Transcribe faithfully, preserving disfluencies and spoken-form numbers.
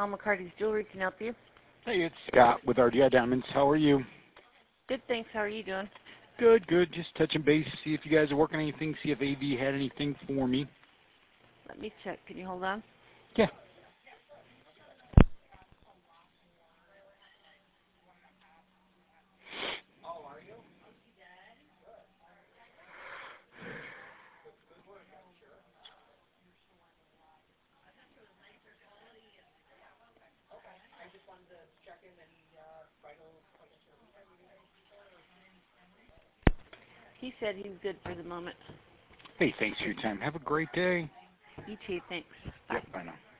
Al McCarty's Jewelry can help you. Hey, it's Scott with R D I Diamonds. How are you? Good, thanks. How are you doing? Good, good. Just touching base, see if you guys are working anything, see if A V had anything for me. Let me check. Can you hold on? Yeah. He said he's good for the moment. Hey, thanks for your time. Have a great day. You too, thanks. Bye. Yep, bye now.